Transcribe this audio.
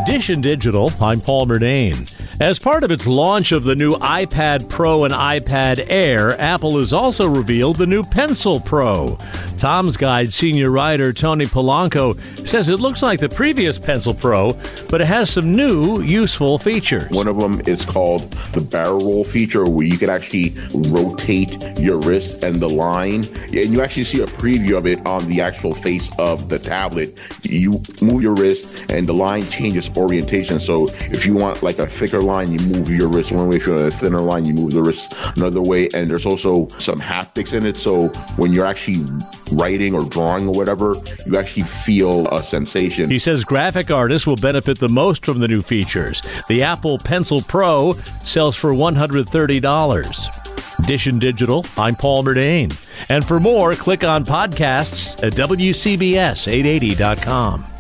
Edition Digital, I'm Paul Murnane. As part of its launch of the new iPad Pro and iPad Air, Apple has also revealed the new Pencil Pro. Tom's Guide senior writer Tony Polanco says it looks like the previous Pencil Pro, but it has some new useful features. One of them is called the barrel roll feature, where you can actually rotate your wrist and the line. And you actually see a preview of it on the actual face of the tablet. You move your wrist and the line changes orientation. So if you want like a thicker line, you move your wrist one way. If you want a thinner line, you move the wrist another way. And there's also some haptics in it. So when you're actually writing or drawing or whatever, you actually feel a sensation. He says graphic artists will benefit the most from the new features. The Apple Pencil Pro sells for $130. Edition Digital, I'm Paul Murnane. And for more, click on podcasts at WCBS880.com.